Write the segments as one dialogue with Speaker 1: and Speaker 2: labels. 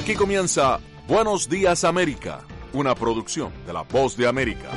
Speaker 1: Aquí comienza Buenos Días América, una producción de La Voz de América.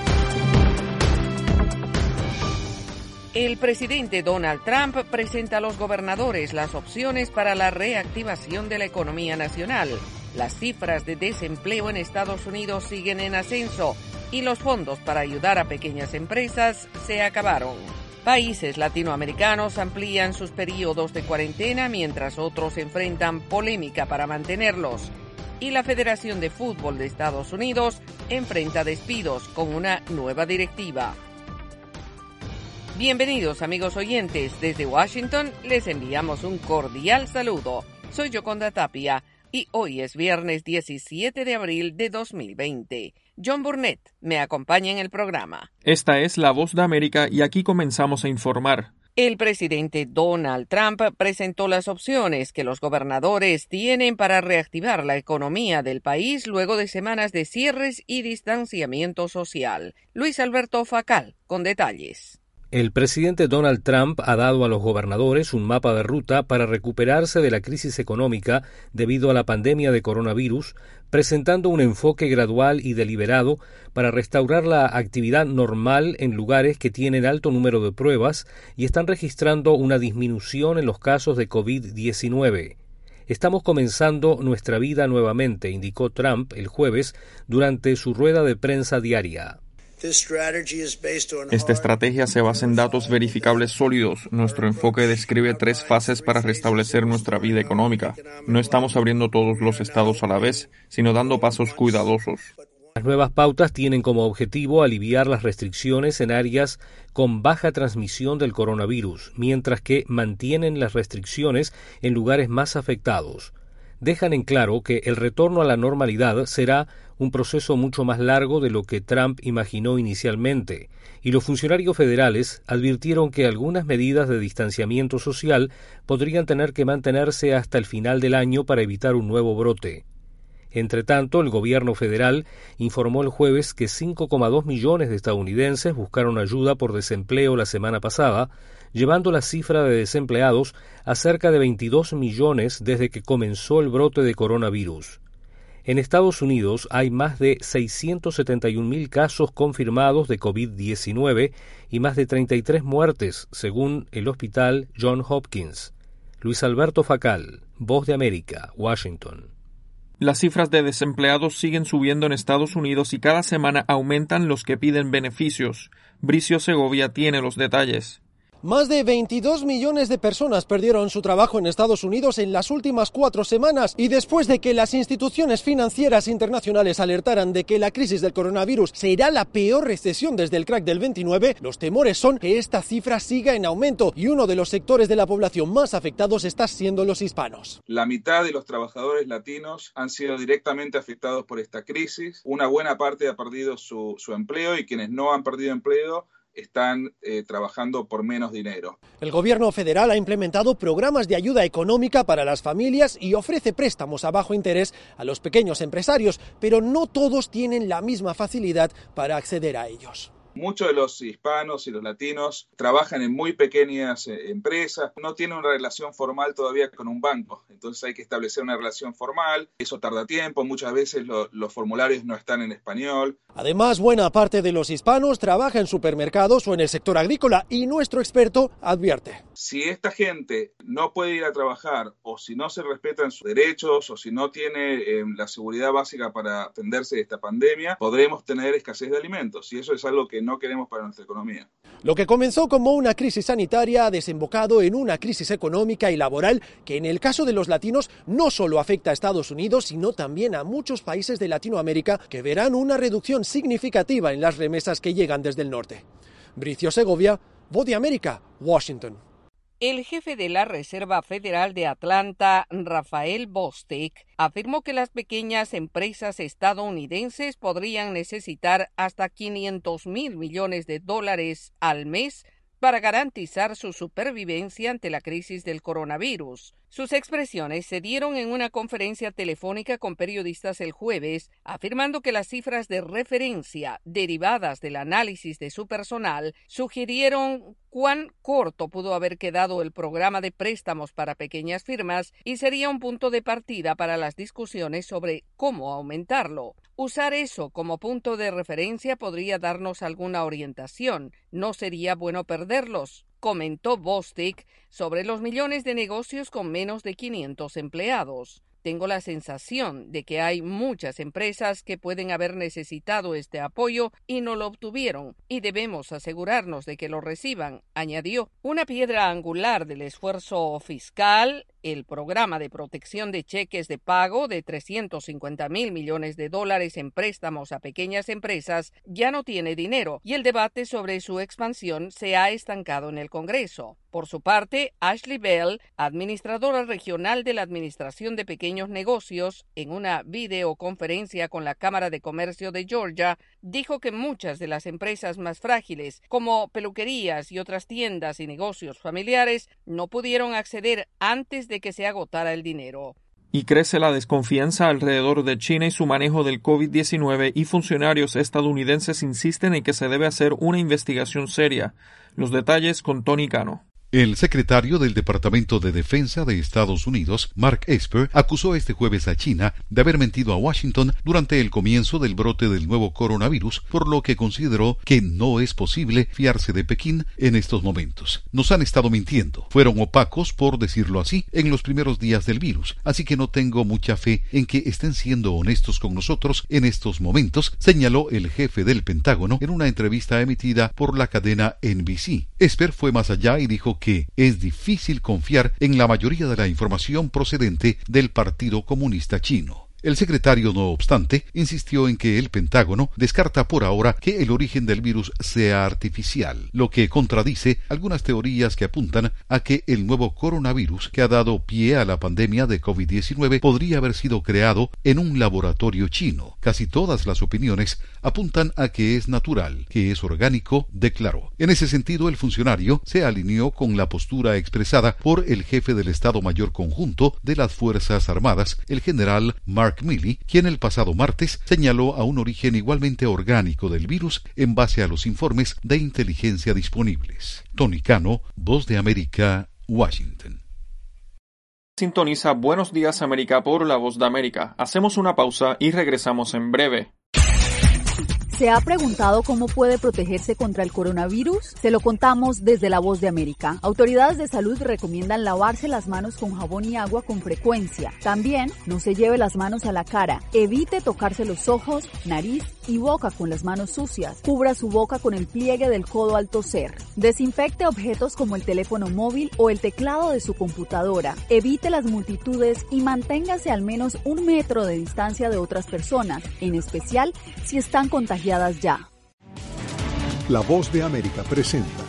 Speaker 2: El presidente Donald Trump presenta a los gobernadores las opciones para la reactivación de la economía nacional. Las cifras de desempleo en Estados Unidos siguen en ascenso y los fondos para ayudar a pequeñas empresas se acabaron. Países latinoamericanos amplían sus periodos de cuarentena mientras otros enfrentan polémica para mantenerlos. Y la Federación de Fútbol de Estados Unidos enfrenta despidos con una nueva directiva. Bienvenidos, amigos oyentes. Desde Washington les enviamos un cordial saludo. Soy Yoconda Tapia y hoy es viernes 17 de abril de 2020. John Burnett me acompaña en el programa.
Speaker 3: Esta es La Voz de América y aquí comenzamos a informar.
Speaker 2: El presidente Donald Trump presentó las opciones que los gobernadores tienen para reactivar la economía del país luego de semanas de cierres y distanciamiento social. Luis Alberto Facal, con detalles.
Speaker 4: El presidente Donald Trump ha dado a los gobernadores un mapa de ruta para recuperarse de la crisis económica debido a la pandemia de coronavirus, presentando un enfoque gradual y deliberado para restaurar la actividad normal en lugares que tienen alto número de pruebas y están registrando una disminución en los casos de COVID-19. Estamos comenzando nuestra vida nuevamente, indicó Trump el jueves durante su rueda de prensa diaria.
Speaker 3: Esta estrategia se basa en datos verificables sólidos. Nuestro enfoque describe 3 fases para restablecer nuestra vida económica. No estamos abriendo todos los estados a la vez, sino dando pasos cuidadosos.
Speaker 4: Las nuevas pautas tienen como objetivo aliviar las restricciones en áreas con baja transmisión del coronavirus, mientras que mantienen las restricciones en lugares más afectados. Dejan en claro que el retorno a la normalidad será un proceso mucho más largo de lo que Trump imaginó inicialmente, y los funcionarios federales advirtieron que algunas medidas de distanciamiento social podrían tener que mantenerse hasta el final del año para evitar un nuevo brote. Entre tanto, el gobierno federal informó el jueves que 5,2 millones de estadounidenses buscaron ayuda por desempleo la semana pasada, llevando la cifra de desempleados a cerca de 22 millones desde que comenzó el brote de coronavirus. En Estados Unidos hay más de 671.000 casos confirmados de COVID-19 y más de 33 muertes, según el hospital Johns Hopkins. Luis Alberto Facal, Voz de América, Washington.
Speaker 3: Las cifras de desempleados siguen subiendo en Estados Unidos y cada semana aumentan los que piden beneficios. Bricio Segovia tiene los detalles.
Speaker 5: Más de 22 millones de personas perdieron su trabajo en Estados Unidos en las últimas 4 semanas y después de que las instituciones financieras internacionales alertaran de que la crisis del coronavirus será la peor recesión desde el crack del 29, los temores son que esta cifra siga en aumento y uno de los sectores de la población más afectados está siendo los hispanos.
Speaker 6: La mitad de los trabajadores latinos han sido directamente afectados por esta crisis. Una buena parte ha perdido su empleo y quienes no han perdido empleo están trabajando por menos dinero.
Speaker 5: El gobierno federal ha implementado programas de ayuda económica para las familias y ofrece préstamos a bajo interés a los pequeños empresarios, pero no todos tienen la misma facilidad para acceder a ellos.
Speaker 6: Muchos de los hispanos y los latinos trabajan en muy pequeñas empresas, no tienen una relación formal todavía con un banco, entonces hay que establecer una relación formal, eso tarda tiempo, muchas veces los formularios no están en español.
Speaker 5: Además, buena parte de los hispanos trabaja en supermercados o en el sector agrícola y nuestro experto advierte.
Speaker 6: Si esta gente no puede ir a trabajar o si no se respetan sus derechos o si no tiene la seguridad básica para atenderse de esta pandemia, podremos tener escasez de alimentos y eso es algo que no queremos para nuestra economía.
Speaker 5: Lo que comenzó como una crisis sanitaria ha desembocado en una crisis económica y laboral que en el caso de los latinos no solo afecta a Estados Unidos, sino también a muchos países de Latinoamérica que verán una reducción significativa en las remesas que llegan desde el norte. Bricio Segovia, Voz de América, Washington.
Speaker 2: El jefe de la Reserva Federal de Atlanta, Rafael Bostic, afirmó que las pequeñas empresas estadounidenses podrían necesitar hasta $500 mil millones al mes para garantizar su supervivencia ante la crisis del coronavirus. Sus expresiones se dieron en una conferencia telefónica con periodistas el jueves, afirmando que las cifras de referencia derivadas del análisis de su personal sugirieron cuán corto pudo haber quedado el programa de préstamos para pequeñas firmas y sería un punto de partida para las discusiones sobre cómo aumentarlo. Usar eso como punto de referencia podría darnos alguna orientación. No sería bueno perderlos, comentó Bostic sobre los millones de negocios con menos de 500 empleados. Tengo la sensación de que hay muchas empresas que pueden haber necesitado este apoyo y no lo obtuvieron, y debemos asegurarnos de que lo reciban, añadió. Una piedra angular del esfuerzo fiscal, el programa de protección de cheques de pago de $350,000 millones en préstamos a pequeñas empresas, ya no tiene dinero, y el debate sobre su expansión se ha estancado en el Congreso. Por su parte, Ashley Bell, administradora regional de la Administración de Pequeños Negocios, en una videoconferencia con la Cámara de Comercio de Georgia, dijo que muchas de las empresas más frágiles, como peluquerías y otras tiendas y negocios familiares, no pudieron acceder antes de que se agotara el dinero.
Speaker 3: Y crece la desconfianza alrededor de China y su manejo del COVID-19 y funcionarios estadounidenses insisten en que se debe hacer una investigación seria. Los detalles con Tony Cano.
Speaker 7: El secretario del Departamento de Defensa de Estados Unidos, Mark Esper, acusó este jueves a China de haber mentido a Washington durante el comienzo del brote del nuevo coronavirus, por lo que consideró que no es posible fiarse de Pekín en estos momentos. Nos han estado mintiendo. Fueron opacos, por decirlo así, en los primeros días del virus, así que no tengo mucha fe en que estén siendo honestos con nosotros en estos momentos, señaló el jefe del Pentágono en una entrevista emitida por la cadena NBC. Esper fue más allá y dijo que es difícil confiar en la mayoría de la información procedente del Partido Comunista Chino. El secretario, no obstante, insistió en que el Pentágono descarta por ahora que el origen del virus sea artificial, lo que contradice algunas teorías que apuntan a que el nuevo coronavirus que ha dado pie a la pandemia de COVID-19 podría haber sido creado en un laboratorio chino. Casi todas las opiniones apuntan a que es natural, que es orgánico, declaró. En ese sentido, el funcionario se alineó con la postura expresada por el jefe del Estado Mayor Conjunto de las Fuerzas Armadas, el general Mark Milley, quien el pasado martes señaló a un origen igualmente orgánico del virus en base a los informes de inteligencia disponibles. Tony Cano, Voz de América, Washington.
Speaker 3: Sintoniza Buenos Días América por La Voz de América. Hacemos una pausa y regresamos en breve.
Speaker 8: ¿Se ha preguntado cómo puede protegerse contra el coronavirus? Se lo contamos desde La Voz de América. Autoridades de salud recomiendan lavarse las manos con jabón y agua con frecuencia. También no se lleve las manos a la cara. Evite tocarse los ojos, nariz y boca con las manos sucias. Cubra su boca con el pliegue del codo al toser. Desinfecte objetos como el teléfono móvil o el teclado de su computadora. Evite las multitudes y manténgase al menos 1 metro de distancia de otras personas, en especial si están contagiadas ya.
Speaker 9: La Voz de América presenta.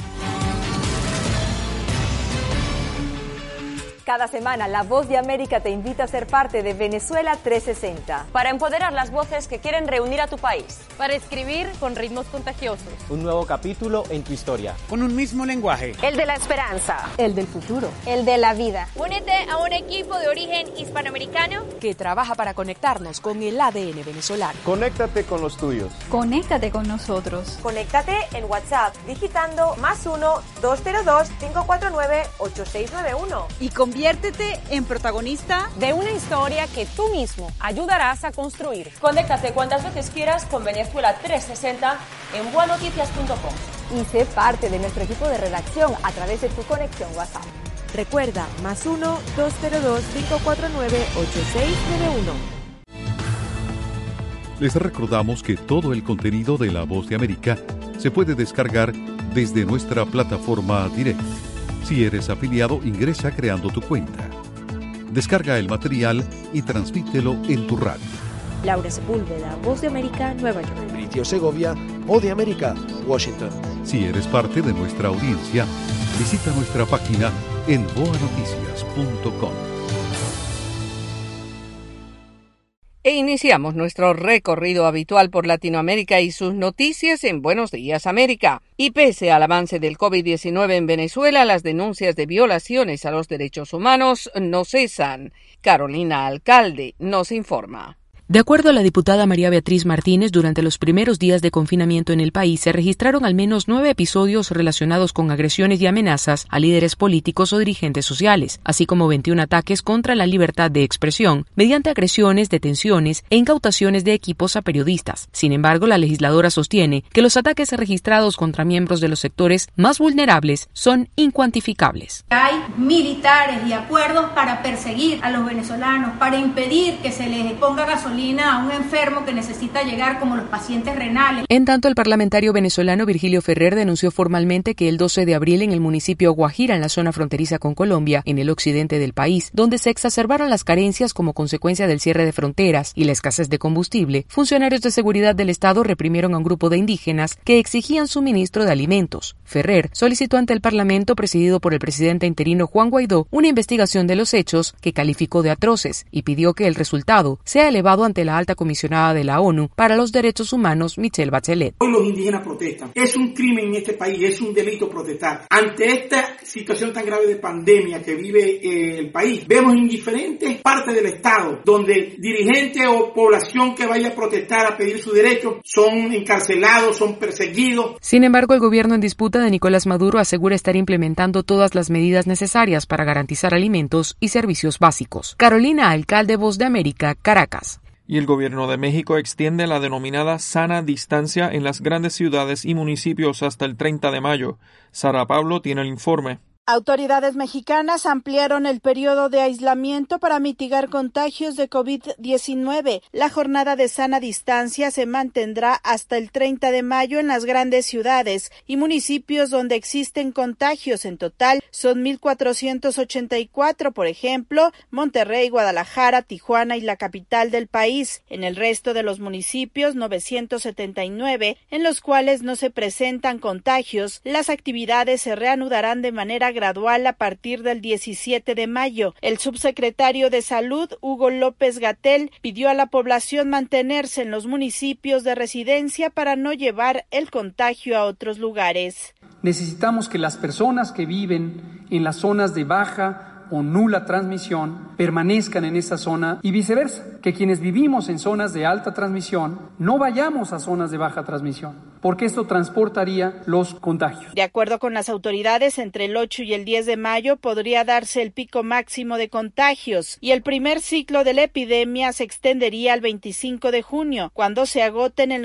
Speaker 10: Cada semana, La Voz de América te invita a ser parte de Venezuela 360.
Speaker 11: Para empoderar las voces que quieren reunir a tu país.
Speaker 12: Para escribir con ritmos contagiosos.
Speaker 13: Un nuevo capítulo en tu historia.
Speaker 14: Con un mismo lenguaje.
Speaker 11: El de la esperanza.
Speaker 10: El del futuro.
Speaker 11: El de la vida.
Speaker 12: Únete a un equipo de origen hispanoamericano
Speaker 15: que trabaja para conectarnos con el ADN venezolano.
Speaker 16: Conéctate con los tuyos.
Speaker 17: Conéctate con nosotros.
Speaker 11: Conéctate en WhatsApp digitando +1-202-549-8691.
Speaker 15: Y conviértete en protagonista
Speaker 11: de una historia que tú mismo ayudarás a construir.
Speaker 12: Conéctate cuantas veces quieras con Venezuela 360 en buenoticias.com.
Speaker 10: Y sé parte de nuestro equipo de redacción a través de tu conexión WhatsApp.
Speaker 15: Recuerda, +1-202-549-8691.
Speaker 7: Les recordamos que todo el contenido de La Voz de América se puede descargar desde nuestra plataforma Direct. Si eres afiliado, ingresa creando tu cuenta. Descarga el material y transmítelo en tu radio.
Speaker 15: Laura Sepúlveda, Voz de América, Nueva York.
Speaker 9: Britio Segovia, Voz de América, Washington.
Speaker 7: Si eres parte de nuestra audiencia, visita nuestra página en boanoticias.com.
Speaker 2: E iniciamos nuestro recorrido habitual por Latinoamérica y sus noticias en Buenos Días América. Y pese al avance del COVID-19 en Venezuela, las denuncias de violaciones a los derechos humanos no cesan. Carolina Alcalde nos informa.
Speaker 14: De acuerdo a la diputada María Beatriz Martínez, durante los primeros días de confinamiento en el país se registraron al menos 9 episodios relacionados con agresiones y amenazas a líderes políticos o dirigentes sociales, así como 21 ataques contra la libertad de expresión, mediante agresiones, detenciones e incautaciones de equipos a periodistas. Sin embargo, la legisladora sostiene que los ataques registrados contra miembros de los sectores más vulnerables son incuantificables.
Speaker 16: Hay militares y acuerdos para perseguir a los venezolanos, para impedir que se les ponga gasolina a un enfermo que necesita llegar, como los pacientes renales.
Speaker 14: En tanto, el parlamentario venezolano Virgilio Ferrer denunció formalmente que el 12 de abril en el municipio Guajira, en la zona fronteriza con Colombia, en el occidente del país, donde se exacerbaron las carencias como consecuencia del cierre de fronteras y la escasez de combustible, funcionarios de seguridad del Estado reprimieron a un grupo de indígenas que exigían suministro de alimentos. Ferrer solicitó ante el Parlamento, presidido por el presidente interino Juan Guaidó, una investigación de los hechos que calificó de atroces y pidió que el resultado sea elevado ante la alta comisionada de la ONU para los Derechos Humanos, Michelle Bachelet.
Speaker 18: Hoy los indígenas protestan. Es un crimen en este país, es un delito protestar. Ante esta situación tan grave de pandemia que vive el país, vemos en diferentes partes del Estado donde dirigentes o población que vaya a protestar a pedir su derecho son encarcelados, son perseguidos.
Speaker 14: Sin embargo, el gobierno en disputa de Nicolás Maduro asegura estar implementando todas las medidas necesarias para garantizar alimentos y servicios básicos. Carolina Alcalde, Voz de América, Caracas.
Speaker 3: Y el gobierno de México extiende la denominada sana distancia en las grandes ciudades y municipios hasta el 30 de mayo. Sara Pablo tiene el informe.
Speaker 19: Autoridades mexicanas ampliaron el periodo de aislamiento para mitigar contagios de COVID-19. La jornada de sana distancia se mantendrá hasta el 30 de mayo en las grandes ciudades y municipios donde existen contagios. En total son 1,484, por ejemplo, Monterrey, Guadalajara, Tijuana y la capital del país. En el resto de los municipios, 979, en los cuales no se presentan contagios. Las actividades se reanudarán de manera gradual a partir del 17 de mayo. El subsecretario de Salud, Hugo López-Gatell, pidió a la población mantenerse en los municipios de residencia para no llevar el contagio a otros lugares.
Speaker 20: Necesitamos que las personas que viven en las zonas de baja o nula transmisión permanezcan en esa zona y viceversa, que quienes vivimos en zonas de alta transmisión no vayamos a zonas de baja transmisión, porque esto transportaría los contagios.
Speaker 19: De acuerdo con las autoridades, entre el 8 y el 10 de mayo podría darse el pico máximo de contagios y el primer ciclo de la epidemia se extendería al 25 de junio, cuando se agoten el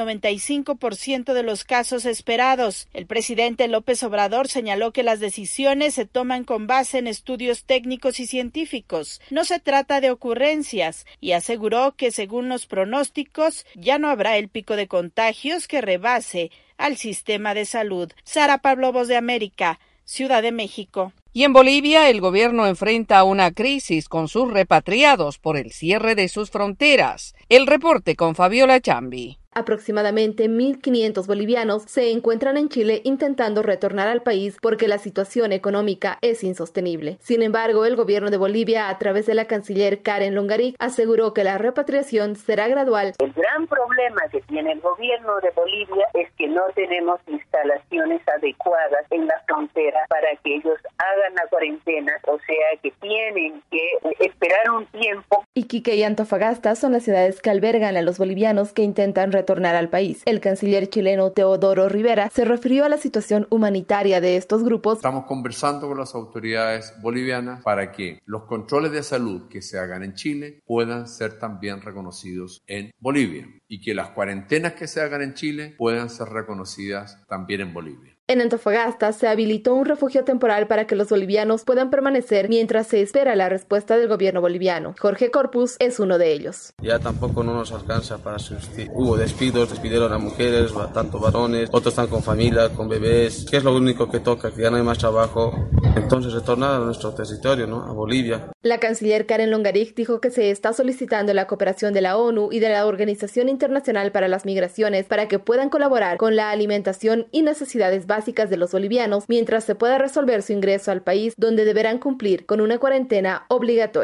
Speaker 19: 95% de los casos esperados. El presidente López Obrador señaló que las decisiones se toman con base en estudios técnicos y científicos. No se trata de ocurrencias y aseguró que según los pronósticos ya no habrá el pico de contagios que rebase al sistema de salud. Sara Pablo, Voz de América, Ciudad de México.
Speaker 2: Y en Bolivia, el gobierno enfrenta una crisis con sus repatriados por el cierre de sus fronteras. El reporte con Fabiola Chambi.
Speaker 21: Aproximadamente 1.500 bolivianos se encuentran en Chile intentando retornar al país porque la situación económica es insostenible. Sin embargo, el gobierno de Bolivia, a través de la canciller Karen Longarich, aseguró que la repatriación será gradual.
Speaker 22: El gran problema que tiene el gobierno de Bolivia es que no tenemos instalaciones adecuadas en la frontera para que ellos hagan la cuarentena, o sea que tienen que esperar un tiempo.
Speaker 21: Iquique y Antofagasta son las ciudades que albergan a los bolivianos que intentan retornar al país. El canciller chileno Teodoro Rivera se refirió a la situación humanitaria de estos grupos.
Speaker 23: Estamos conversando con las autoridades bolivianas para que los controles de salud que se hagan en Chile puedan ser también reconocidos en Bolivia y que las cuarentenas que se hagan en Chile puedan ser reconocidas también en Bolivia.
Speaker 21: En Antofagasta se habilitó un refugio temporal para que los bolivianos puedan permanecer mientras se espera la respuesta del gobierno boliviano. Jorge Corpus es uno de ellos.
Speaker 24: Ya tampoco no nos alcanza para subsistir. Hubo despidos, despidieron a mujeres, tanto varones, otros están con familia, con bebés, que es lo único que toca, que ya no hay más trabajo. Entonces retornar a nuestro territorio, ¿no? A Bolivia.
Speaker 21: La canciller Karen Longarich dijo que se está solicitando la cooperación de la ONU y de la Organización Internacional para las Migraciones para que puedan colaborar con la alimentación y necesidades básicas de los bolivianos mientras se pueda resolver su ingreso al país, donde deberán cumplir con una cuarentena obligatoria.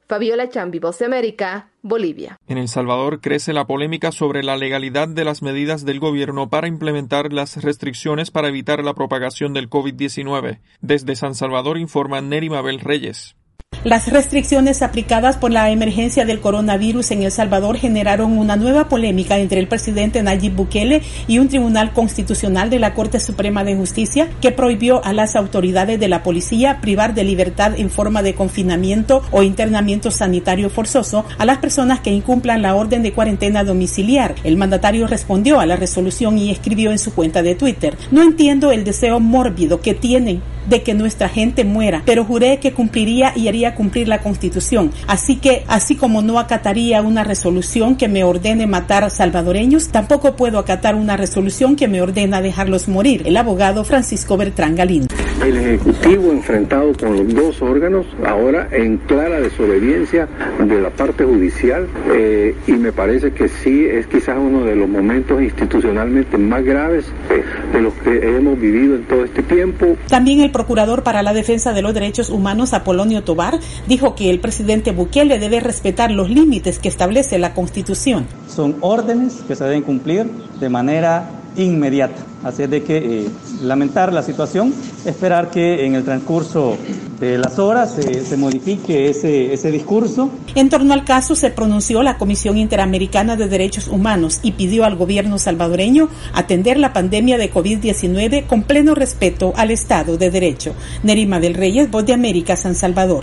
Speaker 21: Fabiola Chambi, Voz de América, Bolivia.
Speaker 3: En El Salvador crece la polémica sobre la legalidad de las medidas del gobierno para implementar las restricciones para evitar la propagación del COVID-19. Desde San Salvador informa Neri Mabel Reyes.
Speaker 1: Las restricciones aplicadas por la emergencia del coronavirus en El Salvador generaron una nueva polémica entre el presidente Nayib Bukele y un tribunal constitucional de la Corte Suprema de Justicia que prohibió a las autoridades de la policía privar de libertad en forma de confinamiento o internamiento sanitario forzoso a las personas que incumplan la orden de cuarentena domiciliar. El mandatario respondió a la resolución y escribió en su cuenta de Twitter: "No entiendo el deseo mórbido que tienen de que nuestra gente muera, pero juré que cumpliría y haría cumplir la Constitución. Así que, así como no acataría una resolución que me ordene matar salvadoreños, tampoco puedo acatar una resolución que me ordena dejarlos morir". El abogado Francisco Bertrán Galindo.
Speaker 4: El Ejecutivo enfrentado con los dos órganos, ahora en clara desobediencia de la parte judicial, y me parece que sí es quizás uno de los momentos institucionalmente más graves de los que hemos vivido en todo este tiempo.
Speaker 1: También el procurador para la defensa de los derechos humanos, Apolonio Tobar, dijo que el presidente Bukele debe respetar los límites que establece la Constitución.
Speaker 5: Son órdenes que se deben cumplir de manera inmediata. Así es de que lamentar la situación, esperar que en el transcurso de las horas se modifique ese discurso.
Speaker 1: En torno al caso se pronunció la Comisión Interamericana de Derechos Humanos y pidió al gobierno salvadoreño atender la pandemia de COVID-19 con pleno respeto al Estado de Derecho. Nerima del Reyes, Voz de América, San Salvador.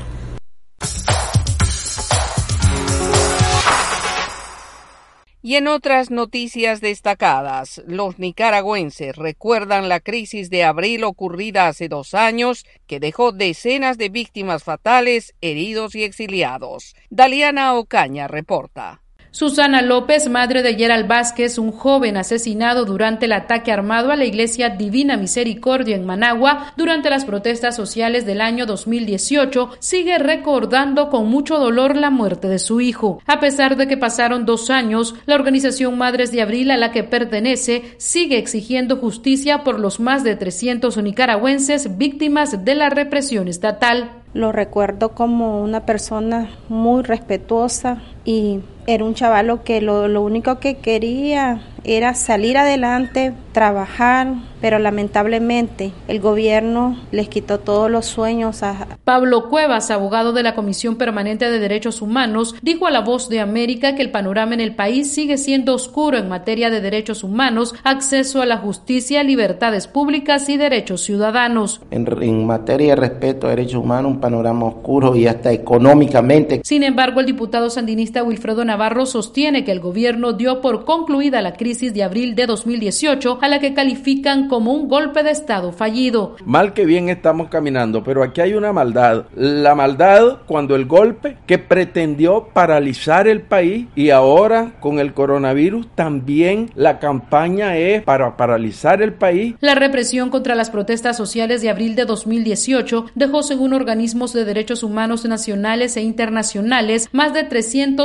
Speaker 2: Y en otras noticias destacadas, los nicaragüenses recuerdan la crisis de abril ocurrida hace 2 años, que dejó decenas de víctimas fatales, heridos y exiliados. Daliana Ocaña reporta.
Speaker 6: Susana López, madre de Gerald Vázquez, un joven asesinado durante el ataque armado a la iglesia Divina Misericordia en Managua durante las protestas sociales del año 2018, sigue recordando con mucho dolor la muerte de su hijo. A pesar de que pasaron 2 años, la organización Madres de Abril, a la que pertenece, sigue exigiendo justicia por los más de 300 nicaragüenses víctimas de la represión estatal.
Speaker 25: Lo recuerdo como una persona muy respetuosa y era un chavalo que lo único que quería era salir adelante, trabajar, pero lamentablemente el gobierno les quitó todos los sueños a...
Speaker 6: Pablo Cuevas, abogado de la Comisión Permanente de Derechos Humanos, dijo a La Voz de América que el panorama en el país sigue siendo oscuro en materia de derechos humanos, acceso a la justicia, libertades públicas y derechos ciudadanos.
Speaker 26: En materia de respeto a derechos humanos, un panorama oscuro y hasta económicamente.
Speaker 6: Sin embargo, el diputado sandinista Wilfredo Navarro sostiene que el gobierno dio por concluida la crisis de abril de 2018, a la que califican como un golpe de Estado fallido.
Speaker 27: Mal que bien estamos caminando, pero aquí hay una maldad. La maldad cuando el golpe que pretendió paralizar el país, y ahora con el coronavirus también la campaña es para paralizar el país.
Speaker 6: La represión contra las protestas sociales de abril de 2018 dejó, según organismos de derechos humanos nacionales e internacionales, más de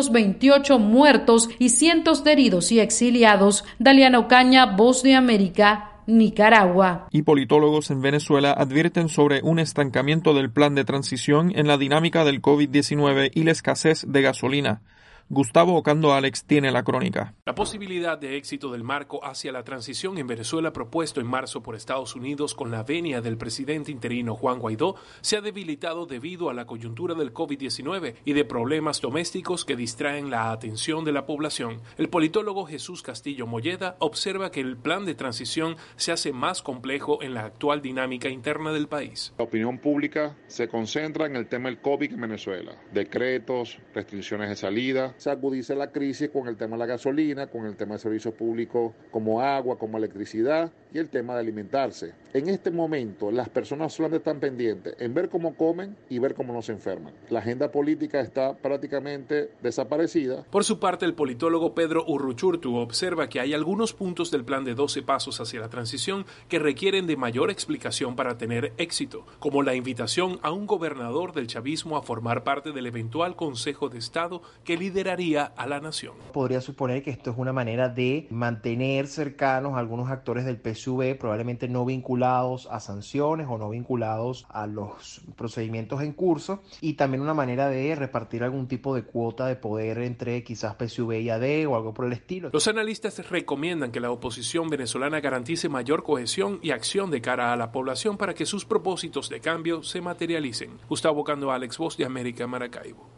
Speaker 6: 328 muertos y cientos de heridos y exiliados. Daliana Ocaña, Voz de América, Nicaragua.
Speaker 3: Y politólogos en Venezuela advierten sobre un estancamiento del plan de transición en la dinámica del COVID-19 y la escasez de gasolina. Gustavo Ocando Alex tiene la crónica.
Speaker 28: La posibilidad de éxito del marco hacia la transición en Venezuela propuesto en marzo por Estados Unidos con la venia del presidente interino Juan Guaidó se ha debilitado debido a la coyuntura del COVID-19 y de problemas domésticos que distraen la atención de la población. El politólogo Jesús Castillo Molleda observa que el plan de transición se hace más complejo en la actual dinámica interna del país.
Speaker 29: La opinión pública se concentra en el tema del COVID en Venezuela. Decretos, restricciones de salida. Se agudiza la crisis con el tema de la gasolina, con el tema de servicios públicos como agua, como electricidad y el tema de alimentarse. En este momento las personas solamente están pendientes en ver cómo comen y ver cómo no se enferman. La agenda política está prácticamente desaparecida.
Speaker 28: Por su parte, el politólogo Pedro Urruchurtu observa que hay algunos puntos del plan de 12 pasos hacia la transición que requieren de mayor explicación para tener éxito, como la invitación a un gobernador del chavismo a formar parte del eventual Consejo de Estado que lideraría a la nación.
Speaker 30: Podría suponer que esto es una manera de mantener cercanos a algunos actores del PSUV
Speaker 7: PSUV, probablemente no vinculados a sanciones o no vinculados a los procedimientos en curso, y también una manera de repartir algún tipo de cuota de poder entre quizás PSUV y AD o algo por el estilo.
Speaker 28: Los analistas recomiendan que la oposición venezolana garantice mayor cohesión y acción de cara a la población para que sus propósitos de cambio se materialicen. Gustavo Cando, Alex, Voz de América, Maracaibo.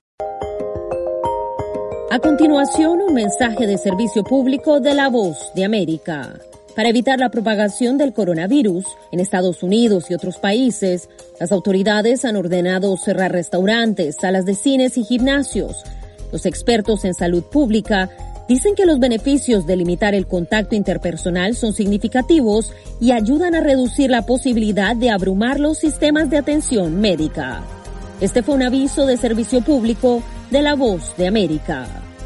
Speaker 8: A continuación, un mensaje de servicio público de La Voz de América. Para evitar la propagación del coronavirus en Estados Unidos y otros países, las autoridades han ordenado cerrar restaurantes, salas de cines y gimnasios. Los expertos en salud pública dicen que los beneficios de limitar el contacto interpersonal son significativos y ayudan a reducir la posibilidad de abrumar los sistemas de atención médica. Este fue un aviso de servicio público de La Voz de América.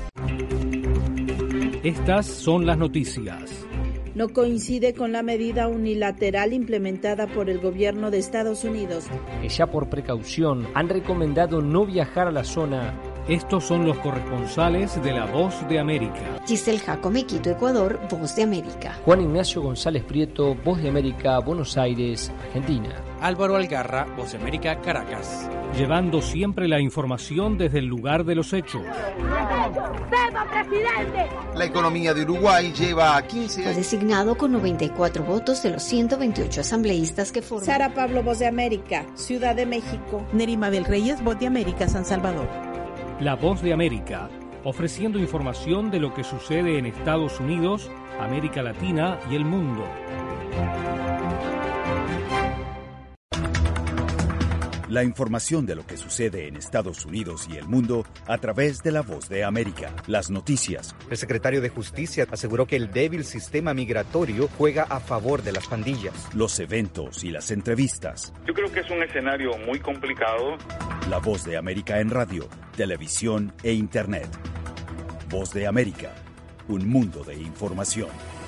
Speaker 9: Estas son las noticias.
Speaker 19: No coincide con la medida unilateral implementada por el gobierno de Estados Unidos.
Speaker 9: Que ya por precaución han recomendado no viajar a la zona. Estos son los corresponsales de La Voz de América.
Speaker 10: Giselle Jacome, Quito, Ecuador, Voz de América.
Speaker 9: Juan Ignacio González Prieto, Voz de América, Buenos Aires, Argentina.
Speaker 11: Álvaro Algarra, Voz de América, Caracas.
Speaker 9: Llevando siempre la información desde el lugar de los hechos.
Speaker 12: ¡Viva presidente!
Speaker 13: La economía de Uruguay lleva 15 años.
Speaker 10: Fue designado con 94 votos de los 128 asambleístas que forman.
Speaker 19: Sara Pablo, Voz de América, Ciudad de México.
Speaker 1: Nerima Bel Reyes, Voz de América, San Salvador.
Speaker 9: La Voz de América, ofreciendo información de lo que sucede en Estados Unidos, América Latina y el mundo.
Speaker 15: La información de lo que sucede en Estados Unidos y el mundo a través de La Voz de América. Las noticias.
Speaker 17: El secretario de Justicia aseguró que el débil sistema migratorio juega a favor de las pandillas.
Speaker 15: Los eventos y las entrevistas.
Speaker 30: Yo creo que es un escenario muy complicado.
Speaker 15: La Voz de América en radio, televisión e internet. Voz de América, un mundo de información.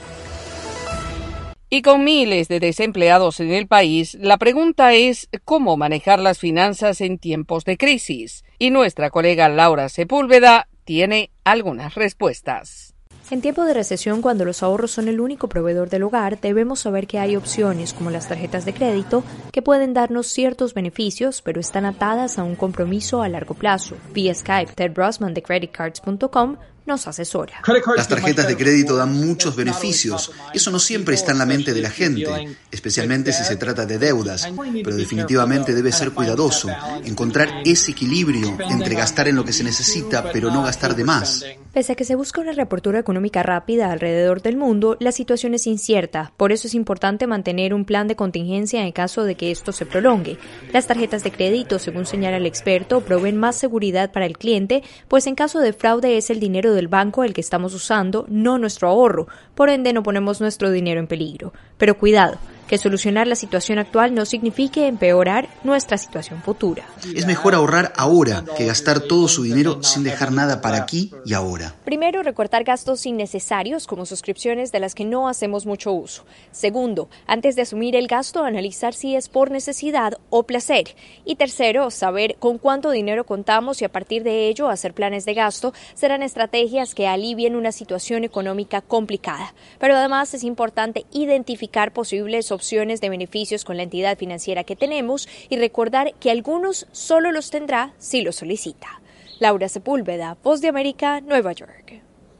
Speaker 2: Y con miles de desempleados en el país, la pregunta es cómo manejar las finanzas en tiempos de crisis. Y nuestra colega Laura Sepúlveda tiene algunas respuestas.
Speaker 21: En tiempo de recesión, cuando los ahorros son el único proveedor del hogar, debemos saber que hay opciones como las tarjetas de crédito que pueden darnos ciertos beneficios, pero están atadas a un compromiso a largo plazo. Vía Skype, Ted Brosman de creditcards.com nos asesora.
Speaker 31: Las tarjetas de crédito dan muchos beneficios. Eso no siempre está en la mente de la gente, especialmente si se trata de deudas, pero definitivamente debe ser cuidadoso, encontrar ese equilibrio entre gastar en lo que se necesita, pero no gastar de más.
Speaker 21: Pese a que se busca una reapertura económica rápida alrededor del mundo, la situación es incierta. Por eso es importante mantener un plan de contingencia en caso de que esto se prolongue. Las tarjetas de crédito, según señala el experto, proveen más seguridad para el cliente, pues en caso de fraude es el dinero del banco el que estamos usando, no nuestro ahorro. Por ende, no ponemos nuestro dinero en peligro. Pero cuidado, que solucionar la situación actual no signifique empeorar nuestra situación futura.
Speaker 31: Es mejor ahorrar ahora que gastar todo su dinero sin dejar nada para aquí y ahora.
Speaker 21: Primero, recortar gastos innecesarios como suscripciones de las que no hacemos mucho uso. Segundo, antes de asumir el gasto, analizar si es por necesidad o placer. Y tercero, saber con cuánto dinero contamos y a partir de ello hacer planes de gasto serán estrategias que alivien una situación económica complicada. Pero además es importante identificar posibles opciones de beneficios con la entidad financiera que tenemos y recordar que algunos solo los tendrá si los solicita. Laura Sepúlveda, Voz de América, Nueva York.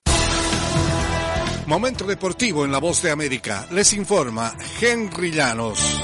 Speaker 32: Momento deportivo en La Voz de América. Les informa Henry Llanos.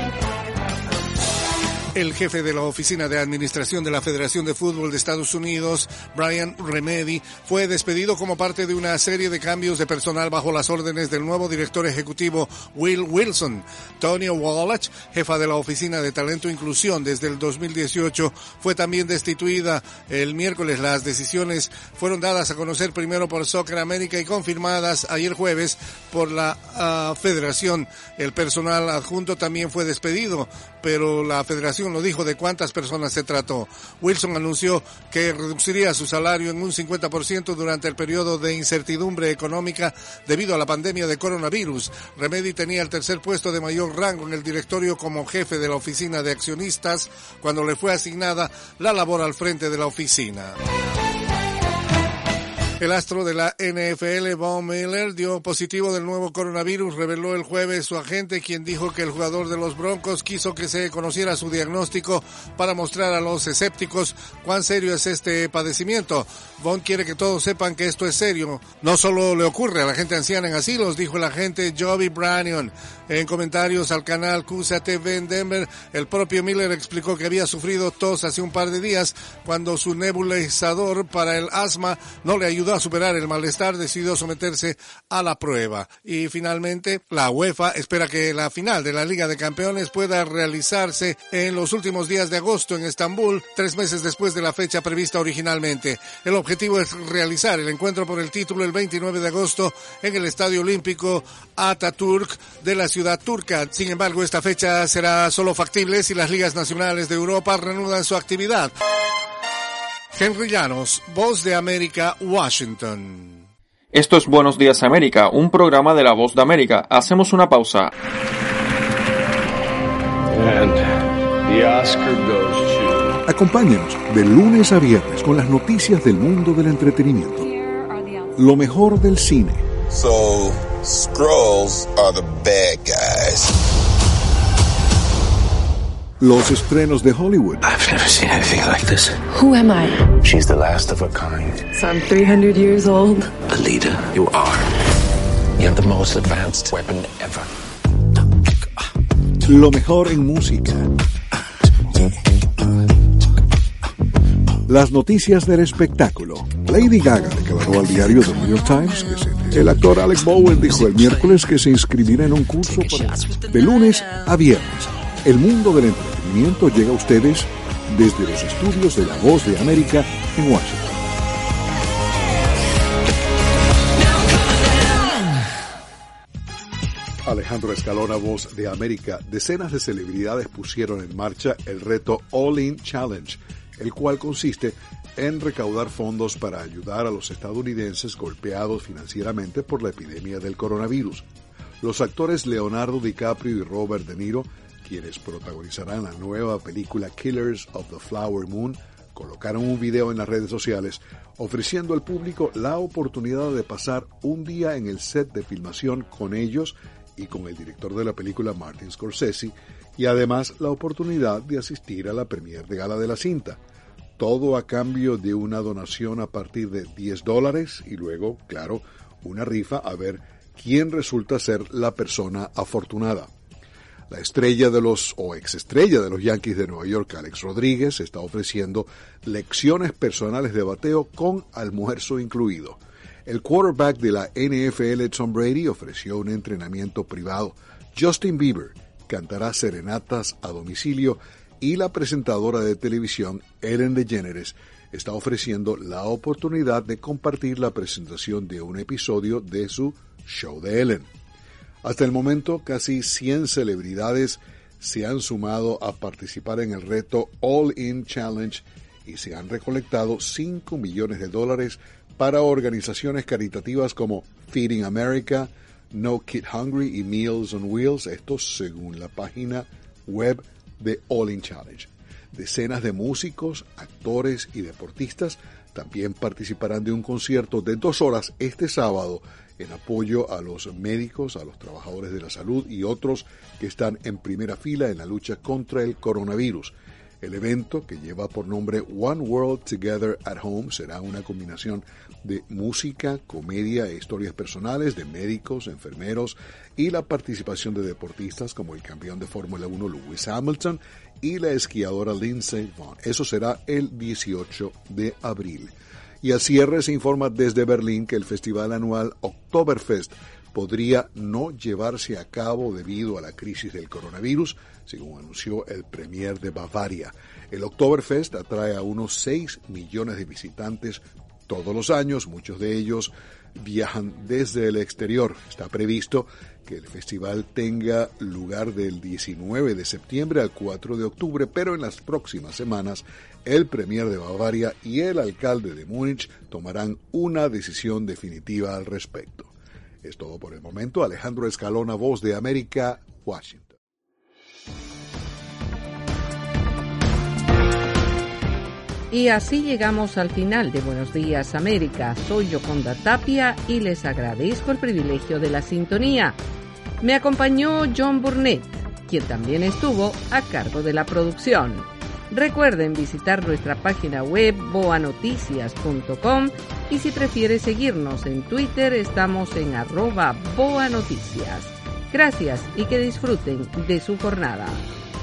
Speaker 32: El jefe de la Oficina de Administración de la Federación de Fútbol de Estados Unidos, Brian Remedy, fue despedido como parte de una serie de cambios de personal bajo las órdenes del nuevo director ejecutivo Will Wilson. Tonya Wallach, jefa de la Oficina de Talento e Inclusión desde el 2018, fue también destituida el miércoles. Las decisiones fueron dadas a conocer primero por Soccer América y confirmadas ayer jueves por la Federación. El personal adjunto también fue despedido, pero la Federación no dijo de cuántas personas se trató. Wilson anunció que reduciría su salario en un 50% durante el periodo de incertidumbre económica debido a la pandemia de coronavirus. Remedy tenía el tercer puesto de mayor rango en el directorio como jefe de la oficina de accionistas cuando le fue asignada la labor al frente de la oficina. El astro de la NFL, Von Miller, dio positivo del nuevo coronavirus. Reveló el jueves su agente, quien dijo que el jugador de los Broncos quiso que se conociera su diagnóstico para mostrar a los escépticos cuán serio es este padecimiento. Von quiere que todos sepan que esto es serio. No solo le ocurre a la gente anciana en asilos, dijo el agente Joby Brannion. En comentarios al canal QSA TV en Denver, el propio Miller explicó que había sufrido tos hace un par de días cuando su nebulizador para el asma no le ayudó a superar el malestar, decidió someterse a la prueba. Y finalmente, la UEFA espera que la final de la Liga de Campeones pueda realizarse en los últimos días de agosto en Estambul, 3 meses después de la fecha prevista originalmente. El objetivo es realizar el encuentro por el título el 29 de agosto en el Estadio Olímpico Atatürk de la ciudad turca. Sin embargo, esta fecha será solo factible si las ligas nacionales de Europa reanudan su actividad. Henry Llanos, Voz de América, Washington.
Speaker 3: Esto es Buenos Días América, un programa de la Voz de América. Hacemos una pausa.
Speaker 4: And the Oscar goes to...
Speaker 5: Acompáñenos de lunes a viernes con las noticias del mundo del entretenimiento. Lo mejor del cine.
Speaker 14: So, Skrulls are the bad guys.
Speaker 5: Los estrenos de Hollywood.
Speaker 4: I've never seen anything like this.
Speaker 16: Who am I?
Speaker 4: She's the last of her kind.
Speaker 16: So I'm 300 years old.
Speaker 4: The leader you are. You have the most advanced weapon ever.
Speaker 5: Lo mejor en música. Las noticias del espectáculo. Lady Gaga declaró al diario The New York Times que el actor Alec Bowen dijo el miércoles que se inscribirá en un curso de lunes a viernes. El mundo del entretenimiento llega a ustedes desde los estudios de La Voz de América en Washington. Alejandro Escalona, Voz de América. Decenas de celebridades pusieron en marcha el reto All In Challenge, el cual consiste en recaudar fondos para ayudar a los estadounidenses golpeados financieramente por la epidemia del coronavirus. Los actores Leonardo DiCaprio y Robert De Niro, quienes protagonizarán la nueva película Killers of the Flower Moon, colocaron un video en las redes sociales ofreciendo al público la oportunidad de pasar un día en el set de filmación con ellos y con el director de la película Martin Scorsese, y además la oportunidad de asistir a la premier de gala de la cinta. Todo a cambio de una donación a partir de $10 y luego, claro, una rifa a ver quién resulta ser la persona afortunada. La estrella de los, o exestrella de los Yankees de Nueva York, Alex Rodríguez, está ofreciendo lecciones personales de bateo con almuerzo incluido. El quarterback de la NFL, Tom Brady, ofreció un entrenamiento privado. Justin Bieber cantará serenatas a domicilio y la presentadora de televisión, Ellen DeGeneres, está ofreciendo la oportunidad de compartir la presentación de un episodio de su show de Ellen. Hasta el momento, casi 100 celebridades se han sumado a participar en el reto All In Challenge y se han recolectado $5 millones para organizaciones caritativas como Feeding America, No Kid Hungry y Meals on Wheels, esto según la página web de All In Challenge. Decenas de músicos, actores y deportistas también participarán de un concierto de 2 horas este sábado en apoyo a los médicos, a los trabajadores de la salud y otros que están en primera fila en la lucha contra el coronavirus. El evento, que lleva por nombre One World Together at Home, será una combinación de música, comedia e historias personales de médicos, enfermeros y la participación de deportistas como el campeón de Fórmula 1 Lewis Hamilton y la esquiadora Lindsey Vonn. Eso será el 18 de abril. Y al cierre se informa desde Berlín que el festival anual Oktoberfest podría no llevarse a cabo debido a la crisis del coronavirus, según anunció el premier de Bavaria. El Oktoberfest atrae a unos 6 millones de visitantes todos los años, muchos de ellos viajan desde el exterior. Está previsto que el festival tenga lugar del 19 de septiembre al 4 de octubre, pero en las próximas semanas el premier de Bavaria y el alcalde de Múnich tomarán una decisión definitiva al respecto. Es todo por el momento. Alejandro Escalona, Voz de América, Washington.
Speaker 2: Y así llegamos al final de Buenos Días América. Soy Yoconda Tapia y les agradezco el privilegio de la sintonía. Me acompañó John Burnett, quien también estuvo a cargo de la producción. Recuerden visitar nuestra página web boanoticias.com y si prefiere seguirnos en Twitter estamos en @boanoticias. Gracias y que disfruten de su jornada.